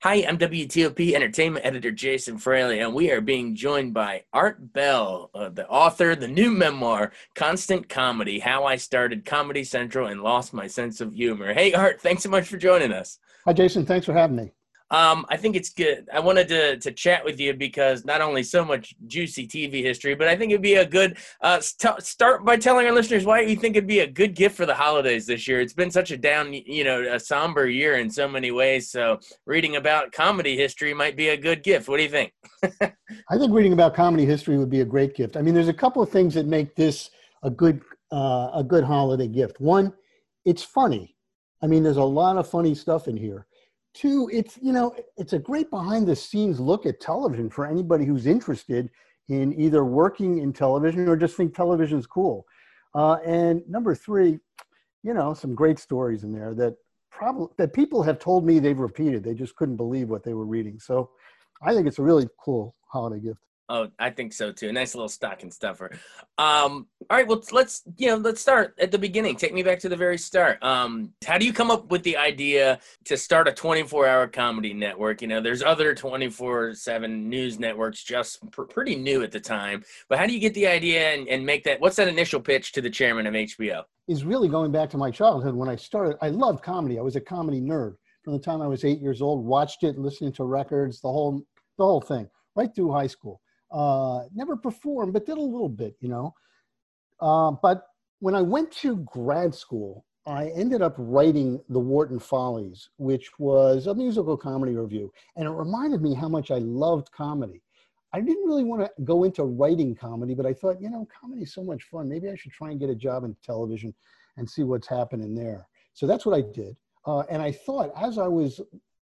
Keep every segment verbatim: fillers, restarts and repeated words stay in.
Hi, I'm W T O P Entertainment Editor Jason Fraley, and we are being joined by Art Bell, uh, the author of the new memoir, Constant Comedy, How I Started Comedy Central and Lost My Sense of Humor. Hey, Art, thanks so much for joining us. Hi, Jason. Thanks for having me. Um, I think it's good. I wanted to to chat with you because not only so much juicy T V history, but I think it'd be a good uh, st- start by telling our listeners why you think it'd be a good gift for the holidays this year. It's been such a down, you know, a somber year in so many ways. So reading about comedy history might be a good gift. What do you think? I think reading about comedy history would be a great gift. I mean, there's a couple of things that make this a good uh, a good holiday gift. One, it's funny. I mean, there's a lot of funny stuff in here. Two, it's you know, it's a great behind the scenes look at television for anybody who's interested in either working in television or just think television is cool. Uh, and number three, you know, some great stories in there that probably that people have told me they've repeated. They just couldn't believe what they were reading. So I think it's a really cool holiday gift. Oh, I think so too. A nice little stocking stuffer. Um, all right, well, let's you know, let's start at the beginning. Take me back to the very start. Um, how do you come up with the idea to start a twenty-four hour comedy network? You know, there's other twenty-four seven news networks just pr- pretty new at the time. But how do you get the idea and, and make that? What's that initial pitch to the chairman of H B O? Is really going back to my childhood when I started. I loved comedy. I was a comedy nerd from the time I was eight years old. Watched it, listening to records, the whole the whole thing, right through high school. Uh, never performed, but did a little bit, you know. Uh, but when I went to grad school, I ended up writing The Wharton Follies, which was a musical comedy review. And it reminded me how much I loved comedy. I didn't really want to go into writing comedy, but I thought, you know, comedy is so much fun. Maybe I should try and get a job in television and see what's happening there. So that's what I did. Uh, and I thought as I was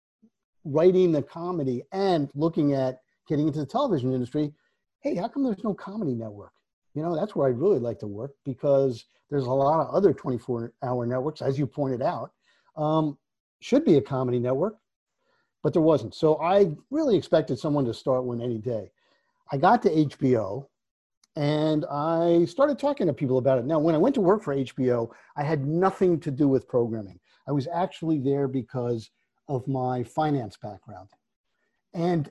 writing the comedy and looking at getting into the television industry, hey, how come there's no comedy network? You know, that's where I'd really like to work because there's a lot of other twenty-four hour networks, as you pointed out, um, should be a comedy network, but there wasn't. So I really expected someone to start one any day. I got to H B O and I started talking to people about it. Now, when I went to work for H B O, I had nothing to do with programming. I was actually there because of my finance background. And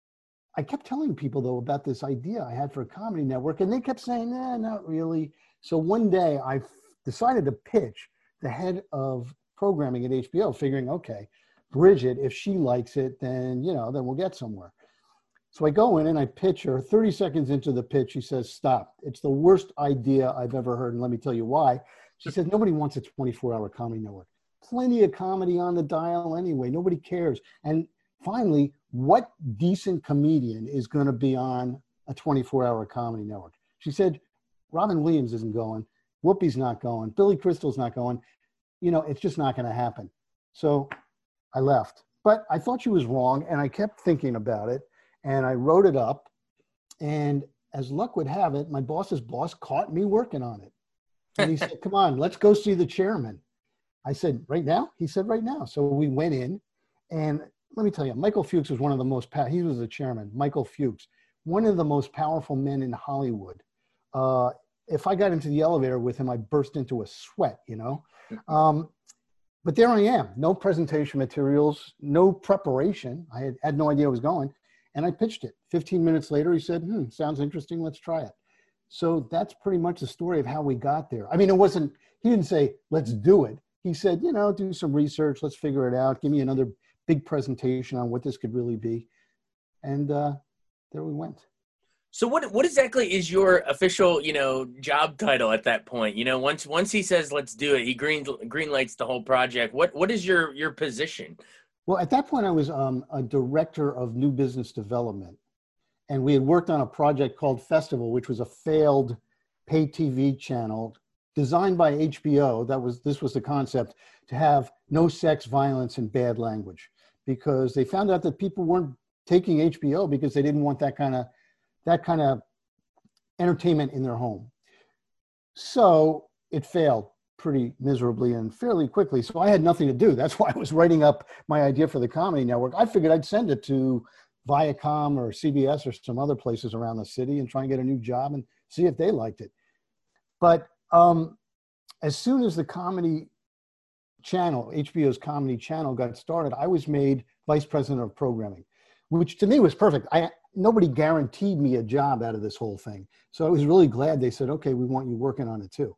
I kept telling people, though, about this idea I had for a comedy network, and they kept saying, nah, not really. So one day I decided to pitch the head of programming at H B O, figuring, okay, Bridget, if she likes it, then, you know, then we'll get somewhere. So I go in and I pitch her. thirty seconds into the pitch, she says, stop. It's the worst idea I've ever heard, and let me tell you why. She said, nobody wants a twenty-four hour comedy network. Plenty of comedy on the dial anyway. Nobody cares. And finally, what decent comedian is going to be on a twenty-four hour comedy network? She said, Robin Williams isn't going. Whoopi's not going. Billy Crystal's not going. You know, it's just not going to happen. So I left. But I thought she was wrong, and I kept thinking about it, and I wrote it up. And as luck would have it, my boss's boss caught me working on it. And he said, come on, let's go see the chairman. I said, right now? He said, right now. So we went in, and let me tell you, Michael Fuchs was one of the most, he was the chairman, Michael Fuchs, one of the most powerful men in Hollywood. Uh, if I got into the elevator with him, I burst into a sweat, you know. Um, but there I am, no presentation materials, no preparation. I had, had no idea I was going, and I pitched it. fifteen minutes later, he said, hmm, sounds interesting, let's try it. So that's pretty much the story of how we got there. I mean, it wasn't, he didn't say, let's do it. He said, you know, do some research, let's figure it out, give me another big presentation on what this could really be. And uh, there we went. So what what exactly is your official, you know, job title at that point? You know, once once he says let's do it, he green green lights the whole project. What what is your your position? Well, at that point, I was um, a director of new business development. And we had worked on a project called Festival, which was a failed pay T V channel designed by H B O. That was this was the concept, to have no sex, violence, and bad language, because they found out that people weren't taking H B O because they didn't want that kind of that kind of entertainment in their home. So it failed pretty miserably and fairly quickly. So I had nothing to do. That's why I was writing up my idea for the comedy network. I figured I'd send it to Viacom or C B S or some other places around the city and try and get a new job and see if they liked it. But um, as soon as the comedy channel, H B O's comedy channel got started, I was made vice president of programming, which to me was perfect. I nobody guaranteed me a job out of this whole thing. So I was really glad they said, okay, we want you working on it too.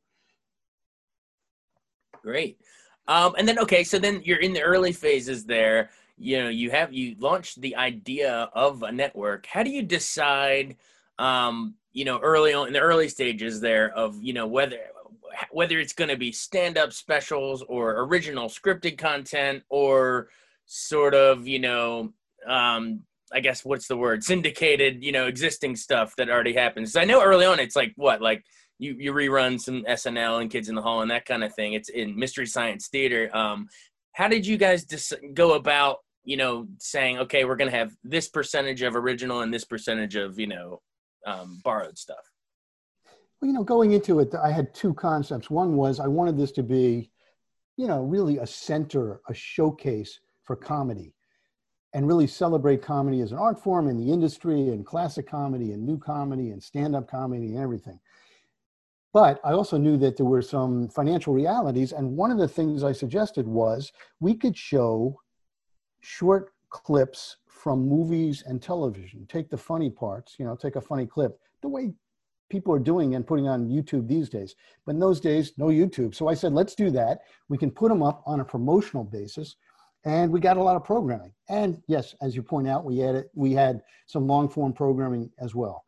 Great. Um, and then, okay, so then you're in the early phases there. You know, you have, you launched the idea of a network. How do you decide, um, you know, early on in the early stages there of, you know, whether, whether it's going to be stand-up specials or original scripted content or sort of, you know, um, I guess what's the word, syndicated, you know, existing stuff that already happens. I know early on it's like what, like you, you rerun some S N L and Kids in the Hall and that kind of thing. It's in Mystery Science Theater. Um, how did you guys dis- go about, you know, saying, okay, we're going to have this percentage of original and this percentage of, you know, um, borrowed stuff? Well, you know, going into it, I had two concepts. One was I wanted this to be, you know, really a center, a showcase for comedy, and really celebrate comedy as an art form in the industry, and classic comedy and new comedy and stand-up comedy and everything. But I also knew that there were some financial realities. And one of the things I suggested was we could show short clips from movies and television. Take the funny parts, you know, take a funny clip, the way people are doing and putting on YouTube these days. But in those days, no YouTube. So I said, let's do that. We can put them up on a promotional basis. And we got a lot of programming. And yes, as you point out, we had, we had some long form programming as well.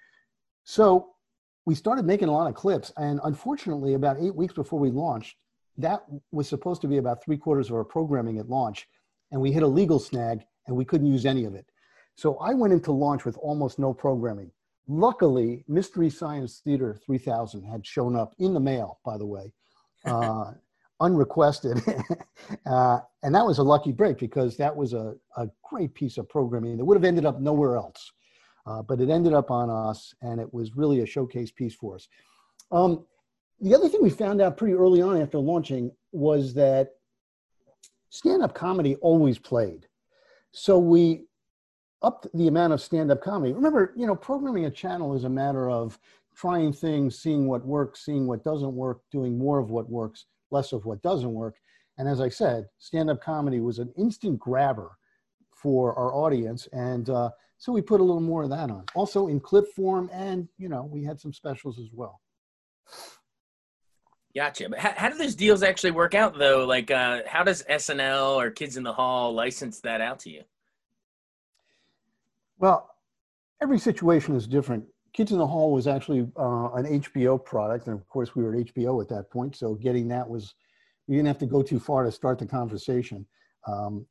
So we started making a lot of clips. And unfortunately, about eight weeks before we launched, that was supposed to be about three quarters of our programming at launch. And we hit a legal snag and we couldn't use any of it. So I went into launch with almost no programming. Luckily, Mystery Science Theater three thousand had shown up in the mail, by the way. Uh, unrequested. uh, and that was a lucky break because that was a, a great piece of programming that would have ended up nowhere else. Uh, but it ended up on us, and it was really a showcase piece for us. Um, the other thing we found out pretty early on after launching was that stand-up comedy always played. So we upped the amount of stand-up comedy. Remember, you know, programming a channel is a matter of trying things, seeing what works, seeing what doesn't work, doing more of what works, less of what doesn't work. And as I said, stand-up comedy was an instant grabber for our audience. And uh, so we put a little more of that on. Also in clip form, and, you know, we had some specials as well. Gotcha. But how, how do those deals actually work out, though? Like, uh, how does S N L or Kids in the Hall license that out to you? Well, every situation is different. Kids in the Hall was actually uh, an H B O product. And of course, we were at H B O at that point. So getting that was, we didn't have to go too far to start the conversation. Um,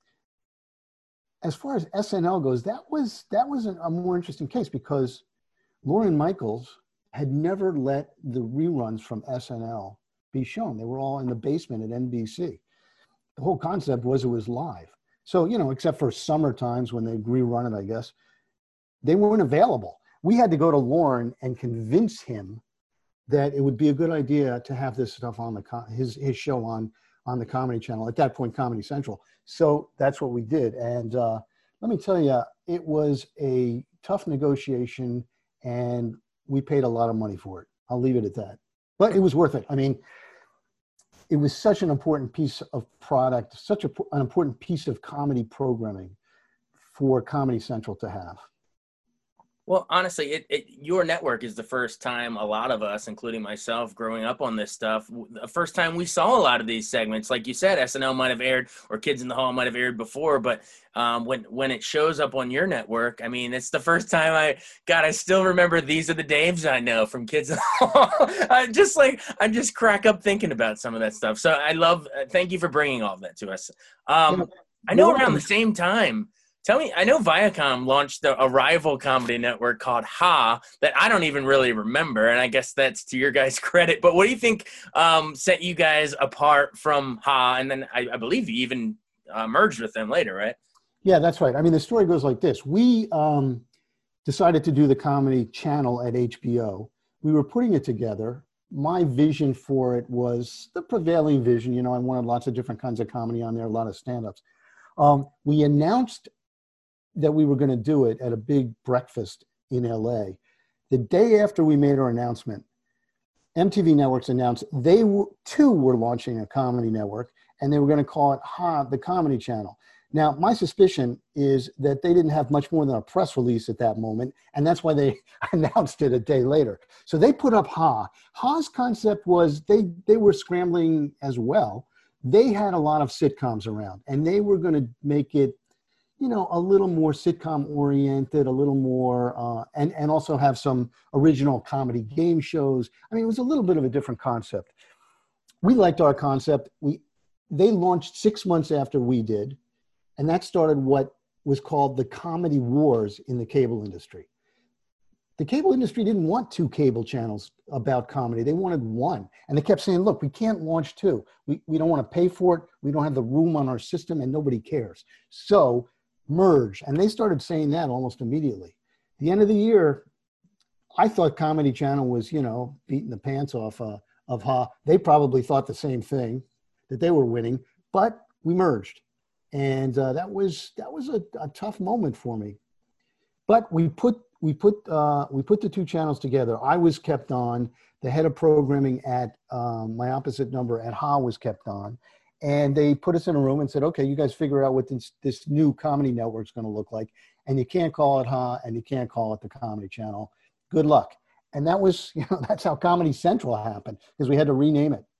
as far as S N L goes, that was, that was a, a more interesting case because Lorne Michaels had never let the reruns from S N L be shown. They were all in the basement at N B C. The whole concept was it was live. So, you know, except for summer times when they'd rerun it, I guess, they weren't available. We had to go to Lorne and convince him that it would be a good idea to have this stuff on the his his show on on the Comedy Channel, at that point Comedy Central. So that's what we did. And uh, let me tell you, it was a tough negotiation, and we paid a lot of money for it. I'll leave it at that. But it was worth it. I mean, it was such an important piece of product, such a, an important piece of comedy programming for Comedy Central to have. Well, honestly, it, it your network is the first time a lot of us, including myself, growing up on this stuff, the first time we saw a lot of these segments. Like you said, S N L might have aired or Kids in the Hall might have aired before, but um, when when it shows up on your network, I mean, it's the first time I, God, I still remember These Are the Daves I Know from Kids in the Hall. I just like, I just crack up thinking about some of that stuff. So I love, uh, thank you for bringing all of that to us. Um, yeah, I know around the same time, Tell me, I know Viacom launched a, a rival comedy network called Ha that I don't even really remember, and I guess that's to your guys' credit. But what do you think um, set you guys apart from Ha? And then I, I believe you even uh, merged with them later, right? Yeah, that's right. I mean, the story goes like this. We um, decided to do the Comedy Channel at H B O. We were putting it together. My vision for it was the prevailing vision. You know, I wanted lots of different kinds of comedy on there, a lot of stand-ups. Um, we announced that we were going to do it at a big breakfast in L A. The day after we made our announcement, M T V Networks announced they were, too were launching a comedy network, and they were going to call it Ha, the Comedy Channel. Now, my suspicion is that they didn't have much more than a press release at that moment, and that's why they announced it a day later. So they put up Ha. Ha's concept was they, they were scrambling as well. They had a lot of sitcoms around, and they were going to make it, you know, a little more sitcom oriented, a little more, uh, and, and also have some original comedy game shows. I mean, it was a little bit of a different concept. We liked our concept. We, they launched six months after we did, and that started what was called the comedy wars in the cable industry. The cable industry didn't want two cable channels about comedy. They wanted one. And they kept saying, look, we can't launch two. We, we don't want to pay for it. We don't have the room on our system, and nobody cares. So merge. And they started saying that almost immediately. At the end of the year, I thought Comedy Channel was, you know, beating the pants off uh, of Ha. They probably thought the same thing, that they were winning, but we merged. And uh, that was that was a, a tough moment for me. But we put we put uh, we put the two channels together. I was kept on. The head of programming at um, my opposite number at Ha was kept on. And they put us in a room and said, okay, you guys figure out what this, this new comedy network is going to look like. And you can't call it Ha, and you can't call it the Comedy Channel. Good luck. And that was, you know, that's how Comedy Central happened, because we had to rename it.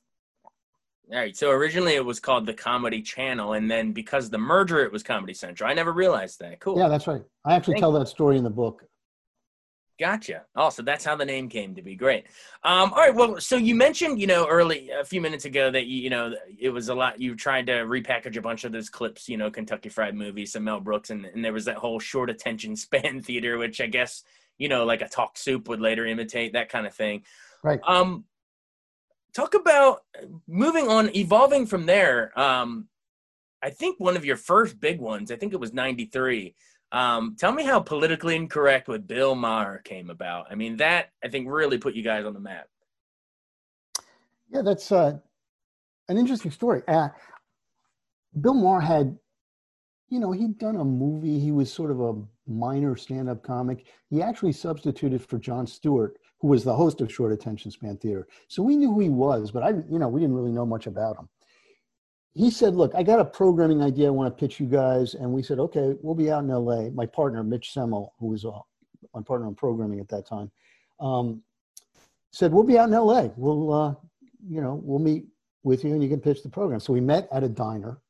All right. So originally it was called the Comedy Channel, and then because of the merger, it was Comedy Central. I never realized that. Cool. Yeah, that's right. I actually Thank tell you. that story in the book. Gotcha. Oh, so that's how the name came to be. Great. Um, all right. Well, so you mentioned, you know, early, a few minutes ago that, you, you know, it was a lot, you tried to repackage a bunch of those clips, you know, Kentucky Fried Movie, some Mel Brooks, and, and there was that whole short attention span theater, which I guess, you know, like a Talk Soup would later imitate, that kind of thing. Right. Um, talk about moving on, evolving from there. Um, I think one of your first big ones, I think it was ninety-three. Um, tell me how Politically Incorrect with Bill Maher came about. I mean, that I think really put you guys on the map. Yeah, that's uh, an interesting story. Uh, Bill Maher had, you know, he'd done a movie. He was sort of a minor stand-up comic. He actually substituted for Jon Stewart, who was the host of Short Attention Span Theater. So we knew who he was, but I, you know, we didn't really know much about him. He said, look, I got a programming idea I want to pitch you guys. And we said, okay, we'll be out in L A. My partner, Mitch Semmel, who was uh, my partner in programming at that time, um, said, we'll be out in L A. We'll, uh, you know, we'll meet with you and you can pitch the program. So we met at a diner.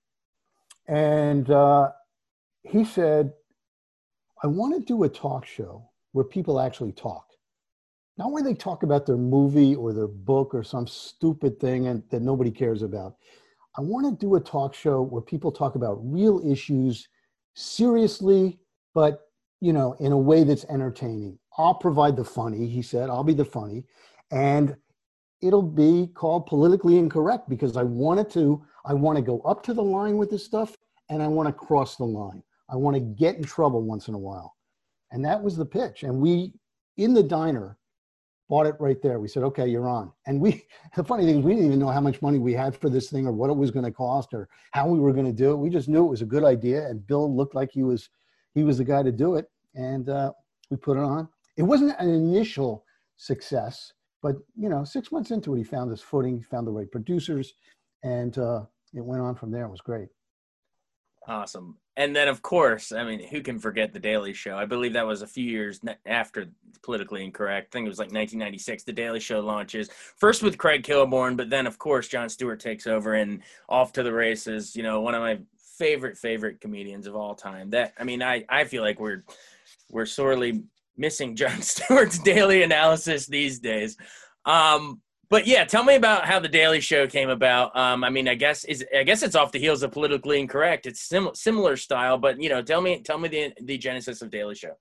And uh, he said, I want to do a talk show where people actually talk. Not where they talk about their movie or their book or some stupid thing and, that nobody cares about. I want to do a talk show where people talk about real issues seriously, but, you know, in a way that's entertaining. I'll provide the funny, he said. I'll be the funny. And it'll be called Politically Incorrect because I wanted to, I want to go up to the line with this stuff and I want to cross the line. I want to get in trouble once in a while. And that was the pitch. And we, in the diner, bought it right there. We said, okay, you're on. And we, the funny thing is we didn't even know how much money we had for this thing or what it was going to cost or how we were going to do it. We just knew it was a good idea. And Bill looked like he was, he was the guy to do it. And uh, we put it on. It wasn't an initial success, but you know, six months into it, he found his footing, he found the right producers, and uh, it went on from there. It was great. Awesome. And then, of course, I mean, who can forget The Daily Show? I believe that was a few years after Politically Incorrect. I think it was like nineteen ninety-six. The Daily Show launches, first with Craig Kilborn, but then, of course, Jon Stewart takes over and off to the races. You know, one of my favorite, favorite comedians of all time. That, I mean, I, I feel like we're we're sorely missing Jon Stewart's daily analysis these days. Um, But yeah, tell me about how the Daily Show came about. Um, I mean, I guess is I guess it's off the heels of Politically Incorrect. It's sim- similar style, but you know, tell me tell me the the genesis of Daily Show.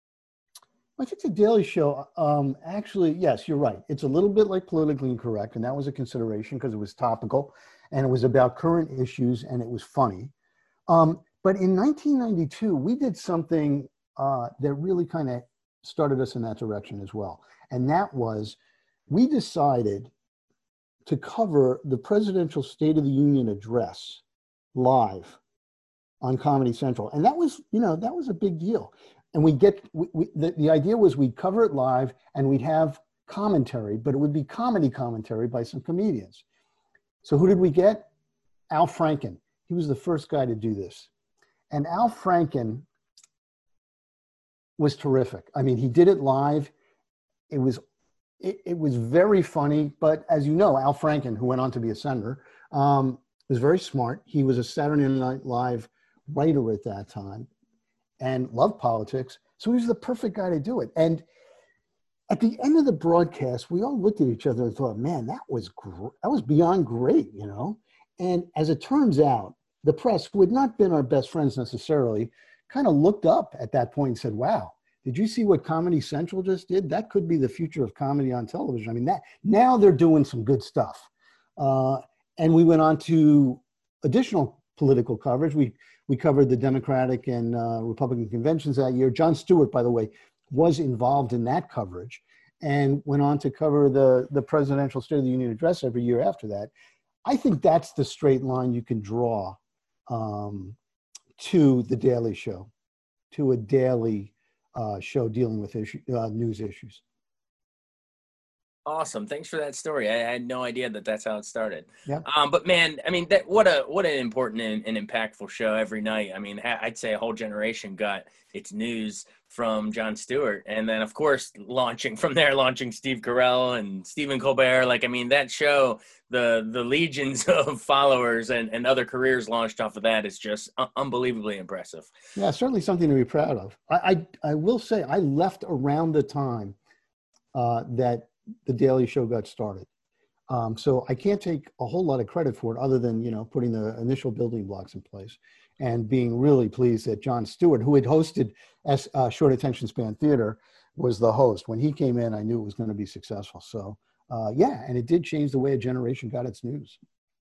I think the Daily Show, um, actually, yes, you're right. It's a little bit like Politically Incorrect, and that was a consideration because it was topical, and it was about current issues, and it was funny. Um, but in nineteen ninety-two, we did something uh, that really kind of started us in that direction as well, and that was, we decided to cover the presidential State of the Union address live on Comedy Central. And that was, you know, that was a big deal. And we get, we, we, the, the idea was we'd cover it live and we'd have commentary, but it would be comedy commentary by some comedians. So who did we get? Al Franken. He was the first guy to do this. And Al Franken was terrific. I mean, he did it live. It was it, it was very funny. But as you know, Al Franken, who went on to be a senator, um, was very smart. He was a Saturday Night Live writer at that time and loved politics. So he was the perfect guy to do it. And at the end of the broadcast, we all looked at each other and thought, man, that was gr- that was beyond great, you know? And as it turns out, the press, who had not been our best friends necessarily, kind of looked up at that point and said, wow, did you see what Comedy Central just did? That could be the future of comedy on television. I mean, that now they're doing some good stuff. Uh, and we went on to additional political coverage. We we covered the Democratic and uh, Republican conventions that year. Jon Stewart, by the way, was involved in that coverage and went on to cover the, the presidential State of the Union address every year after that. I think that's the straight line you can draw um, to The Daily Show, to a daily uh, show dealing with issue, uh, news issues. Awesome. Thanks for that story. I had no idea that that's how it started. Yeah. Um, but man, I mean, that what a what an important and, and impactful show every night. I mean, I'd say a whole generation got its news from Jon Stewart, and then of course launching from there, launching Steve Carell and Stephen Colbert. Like, I mean, that show, the the legions of followers and, and other careers launched off of that is just un- unbelievably impressive. Yeah, certainly something to be proud of. I I, I will say I left around the time uh, that The Daily Show got started. Um, so I can't take a whole lot of credit for it other than, you know, putting the initial building blocks in place and being really pleased that Jon Stewart, who had hosted S, uh, Short Attention Span Theater, was the host. When he came in, I knew it was going to be successful. So uh, yeah, and it did change the way a generation got its news.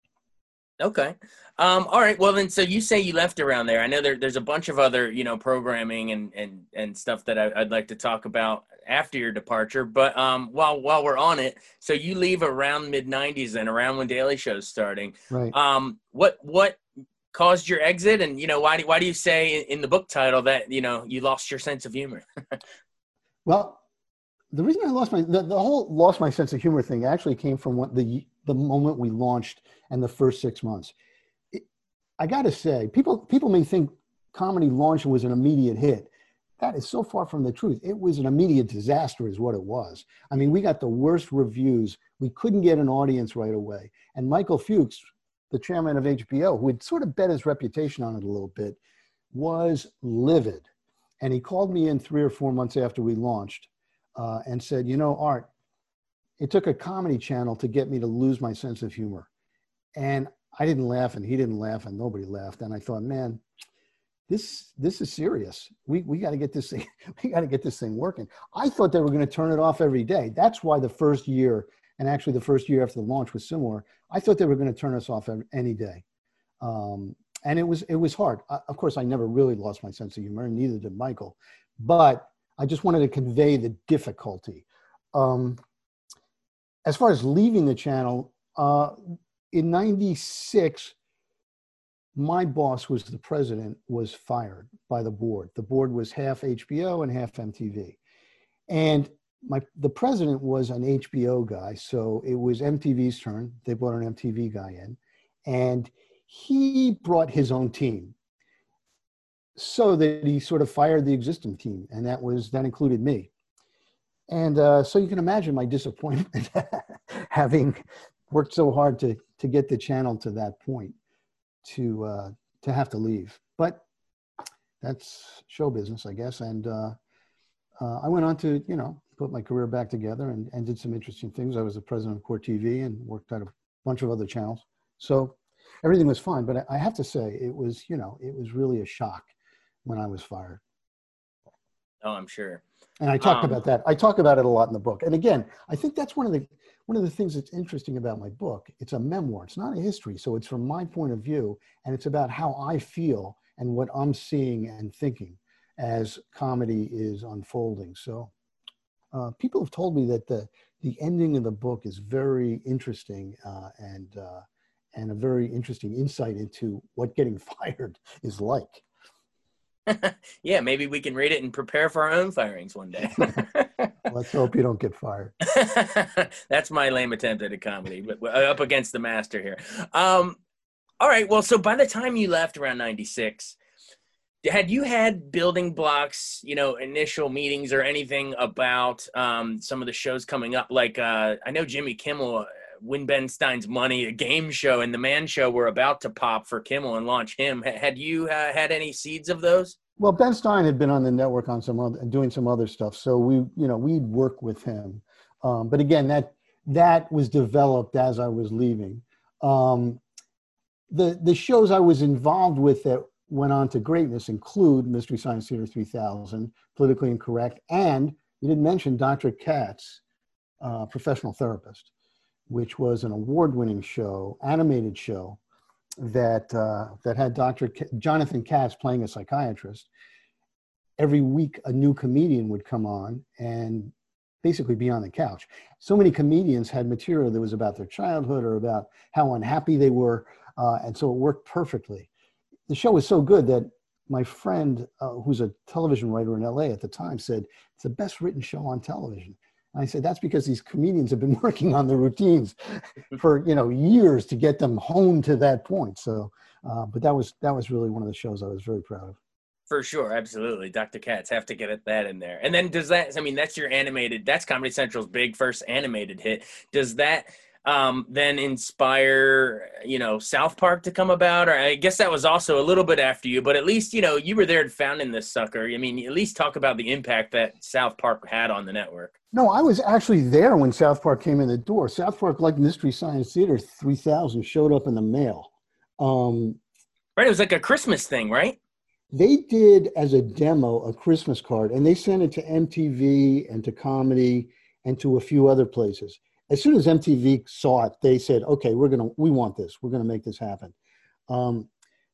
Okay. Um, all right. Well, then, so you say you left around there. I know there, there's a bunch of other, you know, programming and, and, and stuff that I, I'd like to talk about after your departure. But um, while while we're on it, so you leave around mid nineties then, around when Daily Show's starting. Right. Um, what what caused your exit? And, you know, why do, why do you say in, in the book title that, you know, you lost your sense of humor? Well, the reason I lost my, the, the whole lost my sense of humor thing actually came from what the, the moment we launched and the first six months. It, I got to say, people, people may think comedy launch was an immediate hit. That is so far from the truth. It was an immediate disaster is what it was. I mean, we got the worst reviews. We couldn't get an audience right away. And Michael Fuchs, the chairman of H B O, who had sort of bet his reputation on it a little bit, was livid. And he called me in three or four months after we launched uh, and said, you know, Art, it took a comedy channel to get me to lose my sense of humor. And I didn't laugh and he didn't laugh and nobody laughed. And I thought, man, this this is serious. We we got to get this thing, we got to get this thing working. I thought they were going to turn it off every day. That's why the first year, and actually the first year after the launch was similar, I thought they were going to turn us off every, any day. Um, and it was it was hard. I, of course, I never really lost my sense of humor, and neither did Michael. But I just wanted to convey the difficulty. Um, as far as leaving the channel, uh, in ninety-six, my boss, was the president, was fired by the board. The board was half H B O and half M T V. And my the president was an H B O guy, so it was M T V's turn. They brought an M T V guy in, and he brought his own team so that he sort of fired the existing team, and that was that included me. And uh, so you can imagine my disappointment having worked so hard to to get the channel to that point, to uh, to have to leave. But that's show business, I guess. And uh, uh, I went on to, you know, put my career back together and, and did some interesting things. I was the president of Court T V and worked at a bunch of other channels. So everything was fine. But I, I have to say, it was, you know, it was really a shock when I was fired. Oh, I'm sure. And I talk um, about that. I talk about it a lot in the book. And again, I think that's one of the one of the things that's interesting about my book. It's a memoir. It's not a history. So it's from my point of view, and it's about how I feel and what I'm seeing and thinking as comedy is unfolding. So uh, people have told me that the the ending of the book is very interesting uh, and uh, and a very interesting insight into what getting fired is like. Yeah, maybe we can read it and prepare for our own firings one day. Let's hope you don't get fired. That's my lame attempt at a comedy, but up against the master here. Um, All right. Well, so by the time you left around ninety-six, had you had building blocks, you know, initial meetings or anything about um, some of the shows coming up? Like, uh, I know Jimmy Kimmel, uh, Win Ben Stein's Money, a game show, and the Man Show were about to pop for Kimmel and launch him. H- had you uh, had any seeds of those? Well, Ben Stein had been on the network on some other, doing some other stuff. So we, you know, we'd work with him. Um, but again, that, that was developed as I was leaving. Um, the, the shows I was involved with that went on to greatness include Mystery Science Theater three thousand, Politically Incorrect, and you didn't mention Doctor Katz, uh, Professional Therapist, which was an award-winning show, animated show that uh, that had Doctor K- Jonathan Katz playing a psychiatrist. Every week, a new comedian would come on and basically be on the couch. So many comedians had material that was about their childhood or about how unhappy they were, uh, and so it worked perfectly. The show was so good that my friend, uh, who's a television writer in L A at the time, said, it's the best written show on television. And I said, that's because these comedians have been working on the routines for, you know, years to get them honed to that point. So, uh, but that was, that was really one of the shows I was very proud of. For sure, absolutely. Doctor Katz, have to get it, that in there. And then does that, I mean, that's your animated, that's Comedy Central's big first animated hit. Does that um, then inspire, you know, South Park to come about? Or I guess that was also a little bit after you, but at least, you know, you were there founding this sucker. I mean, at least talk about the impact that South Park had on the network. No, I was actually there when South Park came in the door. South Park, like Mystery Science Theater three thousand, showed up in the mail. Um, Right, it was like a Christmas thing, right? They did as a demo a Christmas card, and they sent it to M T V and to Comedy and to a few other places. As soon as M T V saw it, they said, "Okay, we're gonna, we want this. We're gonna make this happen." Um,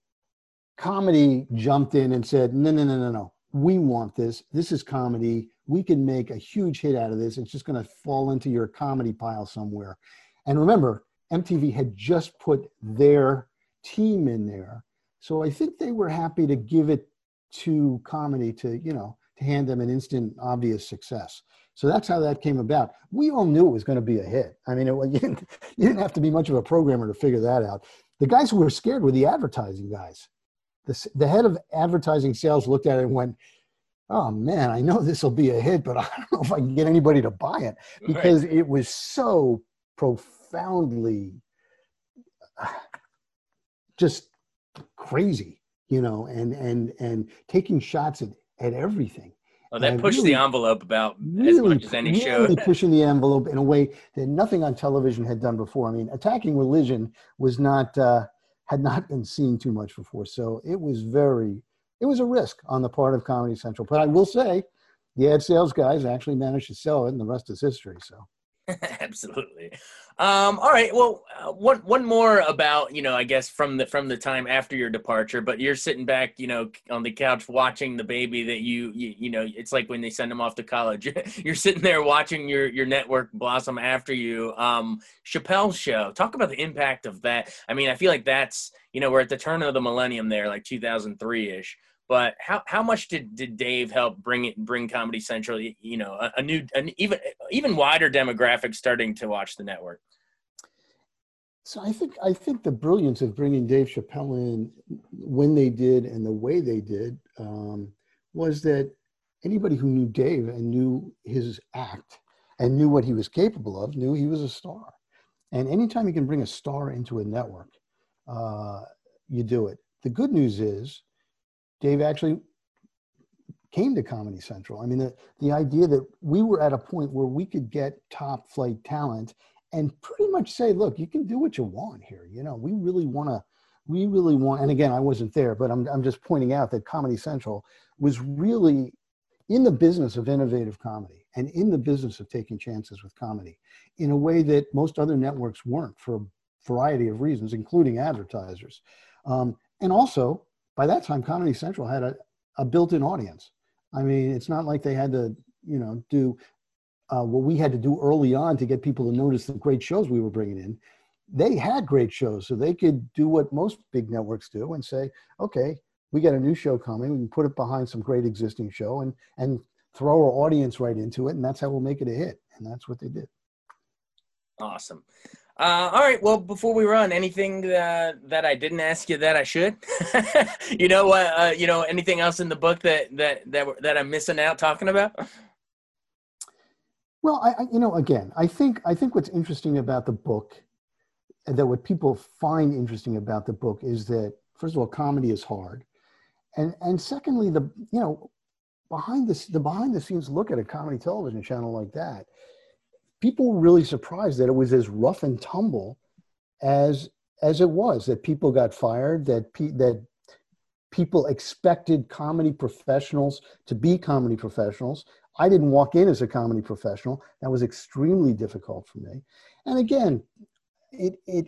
Comedy jumped in and said, "No, no, no, no, no. We want this. This is comedy. We can make a huge hit out of this. It's just gonna fall into your comedy pile somewhere." And remember, M T V had just put their team in there. So I think they were happy to give it to Comedy to, you know, to hand them an instant, obvious success. So that's how that came about. We all knew it was going to be a hit. I mean, it, you, didn't, you didn't have to be much of a programmer to figure that out. The guys who were scared were the advertising guys. The, the head of advertising sales looked at it and went, "Oh man, I know this will be a hit, but I don't know if I can get anybody to buy it," because right. It was so profoundly just crazy, you know, and and and taking shots at, at everything. Well, that and pushed really, the envelope about really, as much as any really show. pushing the envelope in a way that nothing on television had done before. I mean, attacking religion was not uh, had not been seen too much before. So it was very, it was a risk on the part of Comedy Central. But I will say, the ad sales guys actually managed to sell it, and the rest is history. So. Absolutely. Um, all right. Well, uh, one one more about, you know, I guess from the from the time after your departure, but you're sitting back, you know, on the couch watching the baby that you you, you know, it's like when they send them off to college. You're sitting there watching your your network blossom after you. Um, Chappelle's Show. Talk about the impact of that. I mean, I feel like that's, you know, we're at the turn of the millennium there, like two thousand three ish. But how, how much did, did Dave help bring it bring Comedy Central, you know, a, a new an even even wider demographic starting to watch the network? So I think I think the brilliance of bringing Dave Chappelle in when they did and the way they did um, was that anybody who knew Dave and knew his act and knew what he was capable of knew he was a star. And anytime you can bring a star into a network, uh, you do it. The good news is Dave actually came to Comedy Central. I mean, the, the idea that we were at a point where we could get top flight talent and pretty much say, look, you can do what you want here. You know, we really want to, we really want, and again, I wasn't there, but I'm, I'm just pointing out that Comedy Central was really in the business of innovative comedy and in the business of taking chances with comedy in a way that most other networks weren't for a variety of reasons, including advertisers. Um, and also, by that time, Comedy Central had a, a built-in audience. I mean, it's not like they had to, you know, do uh, what we had to do early on to get people to notice the great shows we were bringing in. They had great shows, so they could do what most big networks do and say, okay, we got a new show coming. We can put it behind some great existing show and, and throw our audience right into it, and that's how we'll make it a hit. And that's what they did. Awesome. Uh, all right. Well, before we run, anything that that I didn't ask you that I should? you know, uh, uh, you know, anything else in the book that that that that I'm missing out talking about? Well, I, I you know, again, I think I think what's interesting about the book, and that what people find interesting about the book is that, first of all, comedy is hard, and and secondly, the you know behind this the behind the scenes look at a comedy television channel like that, people were really surprised that it was as rough and tumble as as it was. That people got fired. That pe- that people expected comedy professionals to be comedy professionals. I didn't walk in as a comedy professional. That was extremely difficult for me. And again, it it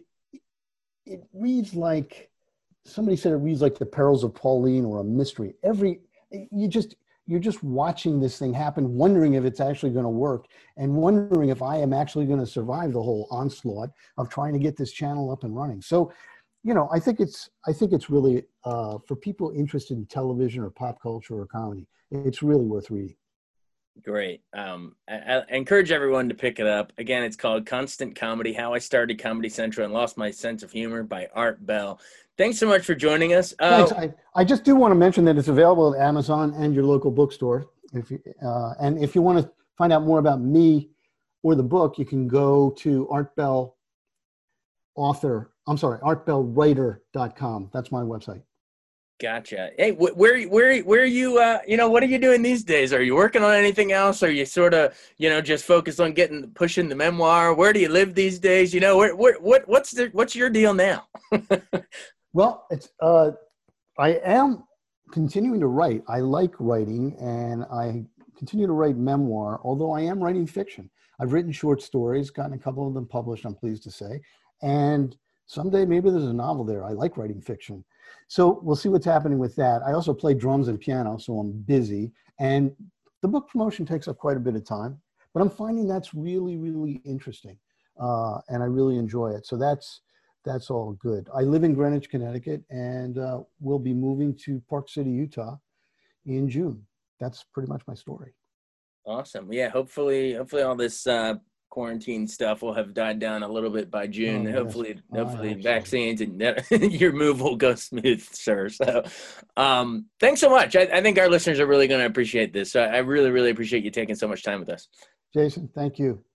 it reads like, somebody said it reads like The Perils of Pauline or a mystery. Every you just you're just watching this thing happen, wondering if it's actually going to work, and wondering if I am actually going to survive the whole onslaught of trying to get this channel up and running. So, you know, I think it's I think it's really uh, for people interested in television or pop culture or comedy, it's really worth reading. Great. Um, I, I encourage everyone to pick it up. Again, it's called Constant Comedy: How I Started Comedy Central and Lost My Sense of Humor by Art Bell. Thanks so much for joining us. Uh, Thanks. I, I just do want to mention that it's available at Amazon and your local bookstore. If you, uh, and if you want to find out more about me or the book, you can go to Art Bell author. I'm sorry, art bell writer dot com. That's my website. Gotcha. Hey, wh- where, where, where are you, uh, you know, what are you doing these days? Are you working on anything else? Are you sort of, you know, just focused on getting, pushing the memoir? Where do you live these days? You know, where, where, what, what's the, what's your deal now? Well, it's, uh, I am continuing to write. I like writing, and I continue to write memoir, although I am writing fiction. I've written short stories, gotten a couple of them published, I'm pleased to say. And someday maybe there's a novel there. I like writing fiction. So we'll see what's happening with that. I also play drums and piano, so I'm busy. And the book promotion takes up quite a bit of time, but I'm finding that's really, really interesting. Uh, and I really enjoy it. So that's, that's all good. I live in Greenwich, Connecticut, and uh, we'll be moving to Park City, Utah in June. That's pretty much my story. Awesome. Yeah. Hopefully, hopefully all this, uh, quarantine stuff will have died down a little bit by June. Oh, yes. Hopefully, hopefully so. vaccines and your move will go smooth, sir. So, um, thanks so much. I, I think our listeners are really going to appreciate this. So I really, really appreciate you taking so much time with us. Jason, thank you.